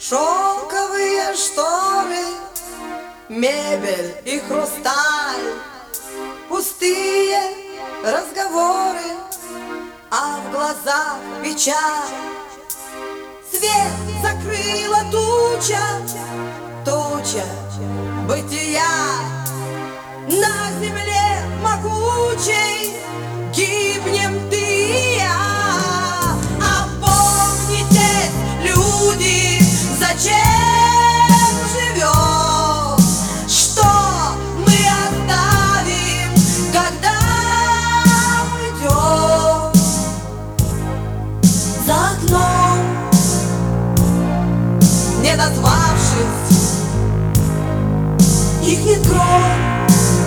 Шелковые шторы, мебель и хрусталь, пустые разговоры, а в глазах печаль. Свет закрыла туча, туча бытия. На земле могучей гибнем ты и я. Опомнитесь, люди, зачем живем? Что мы оставим, когда уйдем? За окном, не назвавшись, ихнет гром.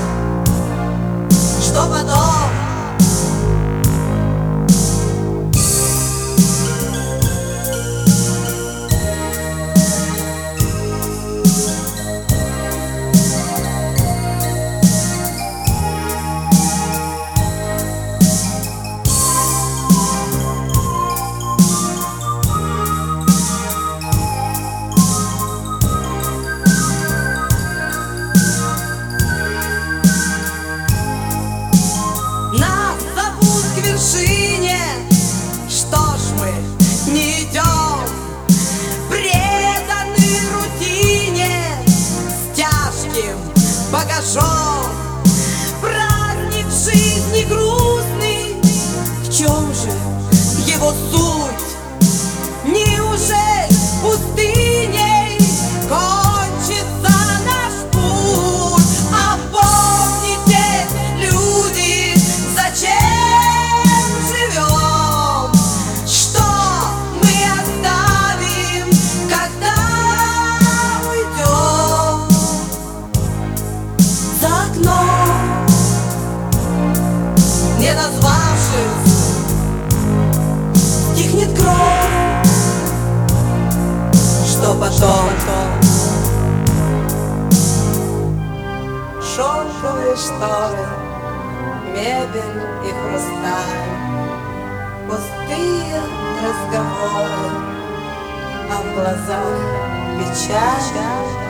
Что потом? Что ж мы не идем, преданы рутине с тяжким багажом? Праздник жизни грустный, в чем же его суть? Неужели пустыней кончится наш путь? Опомнитесь, люди, зачем живем? Что мы оставим, когда уйдем? За окном, не назвавшись, стихнет гром. Что потом? Шелковые шторы, мебель и хрусталь, пустые разговоры, а в глазах печаль.